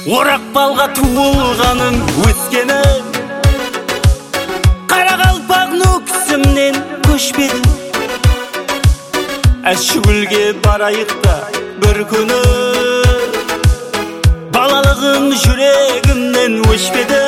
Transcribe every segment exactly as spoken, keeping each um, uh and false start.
Орақбалға туылғаным өскенім, Қарақалпақ нөксімнен көшпедім. Әшігүлге барайық та бір күні, балалығым жүрегімнен өшпеді.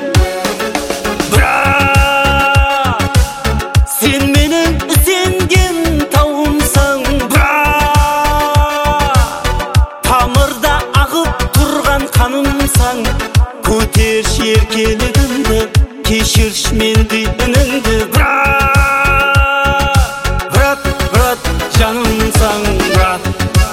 Бірақ сен менің ізденген тауымсың, бірақ тамырда ағып тұрған қанымсың. Көтерші еркелігімді, кешірші менде үніңді. Брат, брат, брат, жанымсың, брат.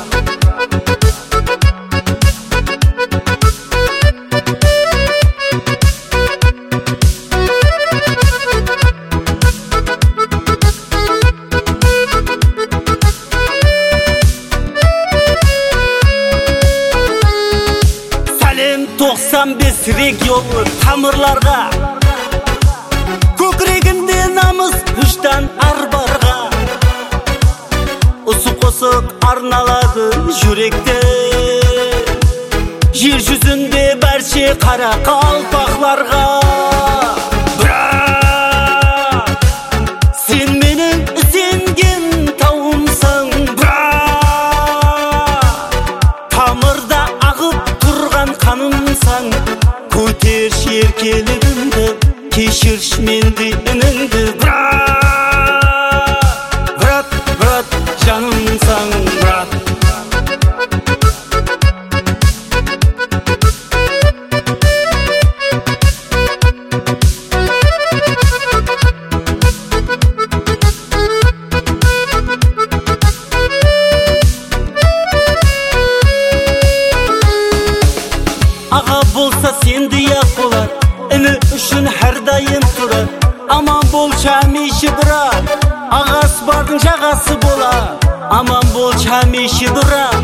тоқсан бес регионлы тамырларға, көкірегінде намыс күштан арбарға. Осы қосық арналады жүректе, жер жүзінде бәрше қара қалпақларға. Бірақ сен менің ізденген тауымсың, бірақ тамырда ағып тұрған қанымсың. Көтерші еркелігімді, кешірші менде үніңді. Брат, брат, брат, жанымсың, брат. Аға болса сендей-ақ болар, іні үшін әрдайым тұрар. Аман бол шәмейші бұра, ағасы бардың жағасы бола. Аман бол шәмейші бұра,